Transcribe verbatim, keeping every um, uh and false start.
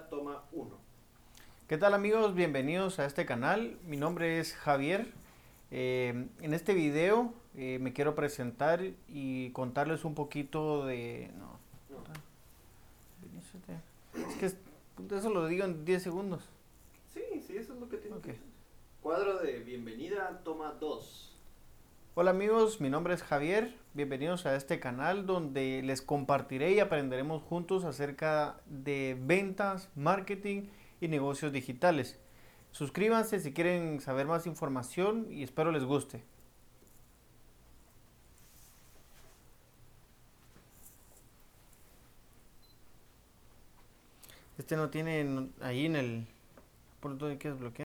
toma uno. ¿Qué tal amigos? Bienvenidos a este canal. Mi nombre es Javier. Eh, en este video eh, me quiero presentar y contarles un poquito de... No, No. es que es- eso lo digo en diez segundos. Sí, sí, eso es lo que tiene Ok. que hacer. Cuadro de bienvenida, toma dos. Hola amigos, mi nombre es Javier. Bienvenidos a este canal donde les compartiré y aprenderemos juntos acerca de ventas, marketing y negocios digitales. Suscríbanse si quieren saber más información y espero les guste. Este no tiene ahí en el punto de que desbloquear.